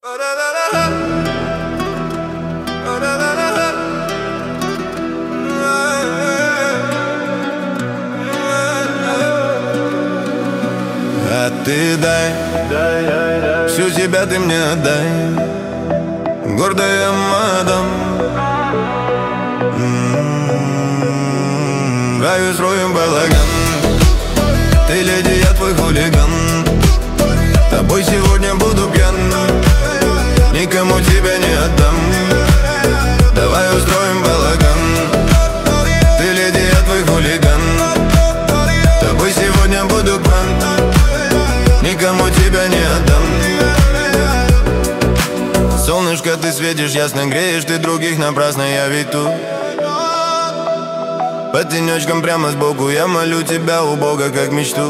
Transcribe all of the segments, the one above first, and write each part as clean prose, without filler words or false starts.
А ты дай, всю себя ты мне отдай, гордая мадам. Раю строим балаган, ты леди, я твой хулиган. Тобой сегодня буду пьян, никому тебя не отдам. Давай устроим балаган, ты леди, я твой хулиган. Тобой сегодня буду пьян, никому тебя не отдам. Солнышко, ты светишь, ясно греешь, ты других напрасно, я ведь тут. Под тенечком прямо сбоку я молю тебя у Бога как мечту.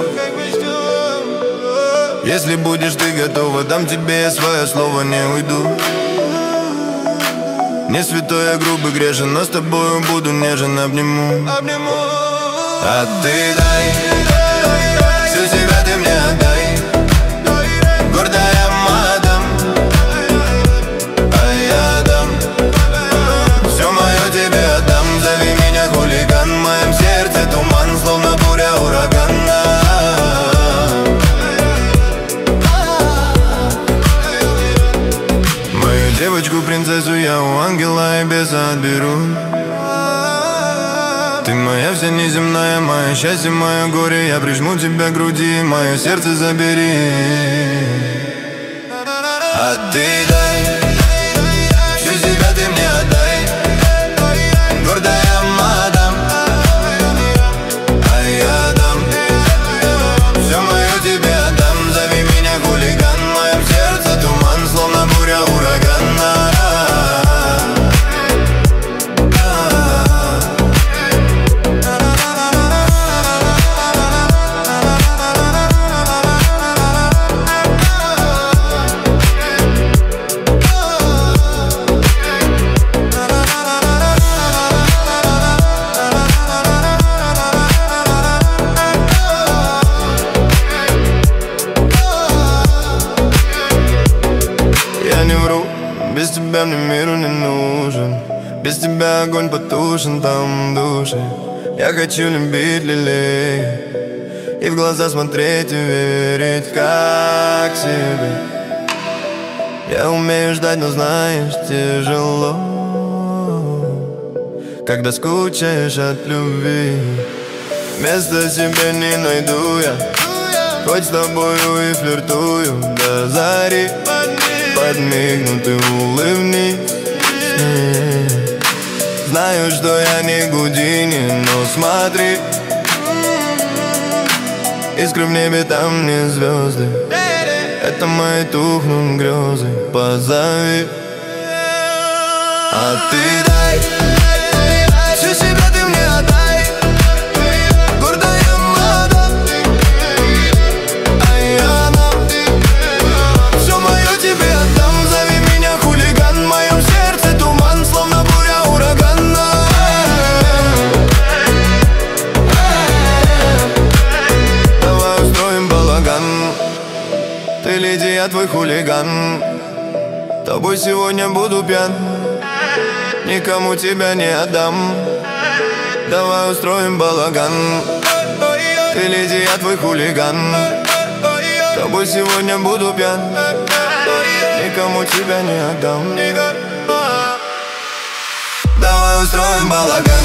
Если будешь ты готова, дам тебе я свое слово, не уйду. Не святой, я грубый, грешен, но с тобою буду нежен, обниму. А ты дай, всю себя ты мне отдай, гордая мадам. А я дам, все мое тебе отдам. Зови меня хулиган, в моем сердце туман, словно буря, ураган. Мою девочку, принцессу, я у ангела и беса отберу. Ты моя вся неземная, мое счастье, мое горе. Я прижму тебя к груди, мое сердце забери. А ты дай, всю себя ты мне отдай, гордая мадам. А я дам, все мое тебе отдам. Зови меня хулиган, в моем сердце туман, словно буря, ураган. Без тебя мне миру не нужен, без тебя огонь потушен там в душе. Я хочу любить, лелеять, и в глаза смотреть и верить, как себе. Я умею ждать, но знаешь, тяжело, когда скучаешь от любви. Места себе не найду я, хоть с тобою и флиртую до зари. Подмигну, ты улыбнись. Знаю, что я не Гудини, но смотри, искры в небе, там не звезды. Это мои тухнут грезы, позови. А ты дай, всю себя ты мне отдай, гордая мадам. А я дам, все мое тебе отдам. Зови меня хулиган, в моем сердце туман, словно буря, ураган. Давай устроим балаган, ты леди, я твой хулиган. Тобой сегодня буду пьян, никому тебя не отдам. Давай устроим балаган, ты леди, я твой хулиган. Тобой сегодня буду пьян, никому тебя не отдам. Давай устроим балаган.